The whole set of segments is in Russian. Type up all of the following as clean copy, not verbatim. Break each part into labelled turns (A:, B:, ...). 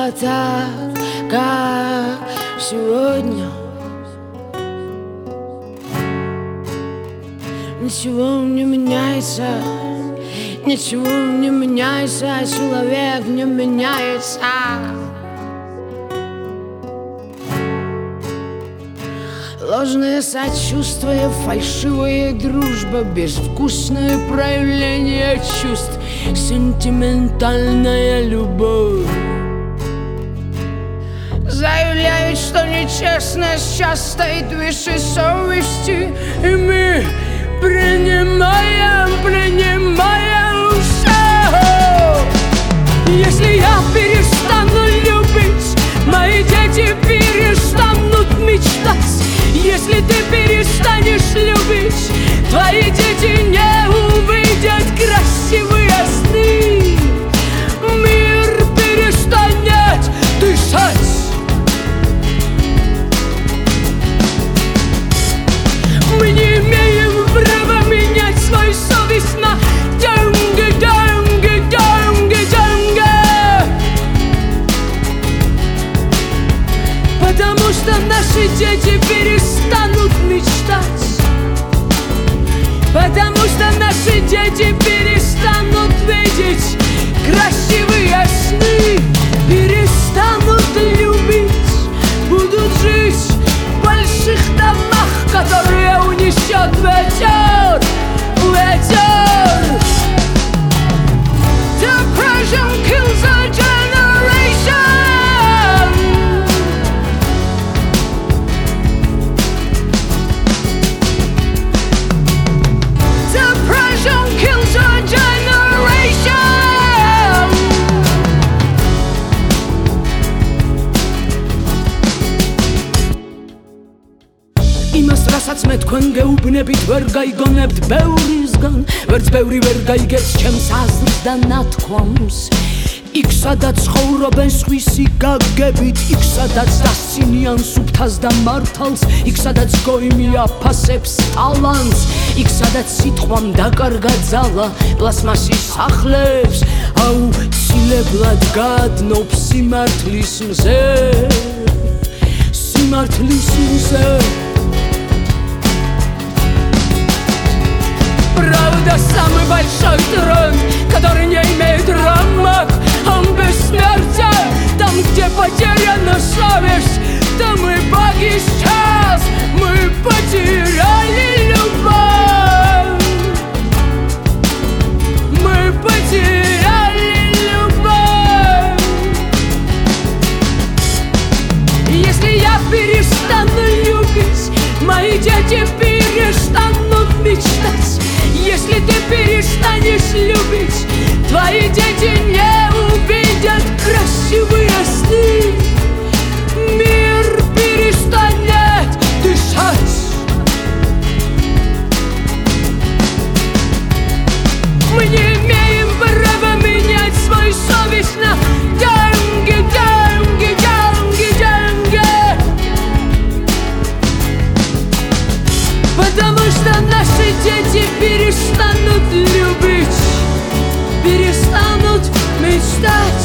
A: было так, как сегодня. Ничего не меняется, ничего не меняется, человек не меняется. Ложное сочувствие, фальшивая дружба, безвкусное проявление чувств, сентиментальная любовь. Заявляют, что нечестность часто стоит выше совести, и мы принимаем все. Если я перестану любить, мои дети перестанут мечтать. Если ты перестанешь любить, твои дети не увидят красивые сны. Мир перестанет дышать. Мы не имеем права менять свою совесть на деньги, деньги, деньги, деньги. Потому что наши дети перестанут мечтать. Потому что наши дети перестанут видеть красивые сны. Перестанут любить, будут жить в больших домах, которые унесет ветер, ветер. Depression kills a generation. Depression kills a generation. Იმას, რასაც მე თქვენ გეუბნებით, ვერ გაიგონებთ ბევრისგან, ვერც ბევრი ვერ გაიგებს ჩემს აზრს და ნათქვამს. იქ სადაც ცხოვრობენ სხვისი გაგებით, იქ სადაც დასცინიან სუფთას და მართალს, იქ სადაც გოიმი აფასებს ტალანტს, იქ სადაც სიტყვამ დაკარგა ძალა პლასმასის სახლებს, აუცილებლად გადნობს სიმართლის მზე, სიმართლის მზე. Правда, самый большой трон, который не имеет рамок. Он бессмертен, там, где потеряна совесть, там и боги сейчас. Мы потеряли любовь. Мы потеряли любовь. Если я перестану любить, мои дети перестанут мечтать. Если ты перестанешь любить, твои дети не увидят красивые сны. Мир перестанет дышать. Мы не имеем права менять свою совесть на деньги, деньги, деньги, деньги. Потому что наши дети перестанут любить, перестанут мечтать.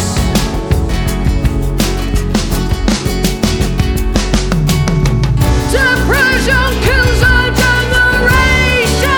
A: Depression kills a generation.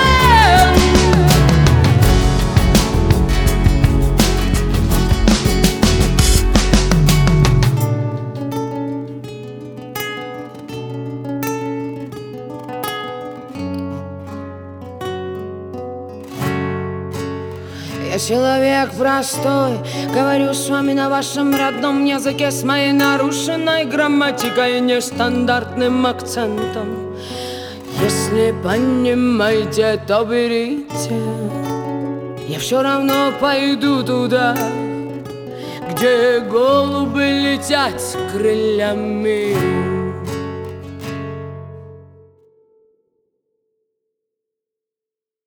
A: Я человек простой, говорю с вами на вашем родном языке, с моей нарушенной грамматикой и нестандартным акцентом. Если понимаете, то берите. Я все равно пойду туда, где голуби летят крыльями.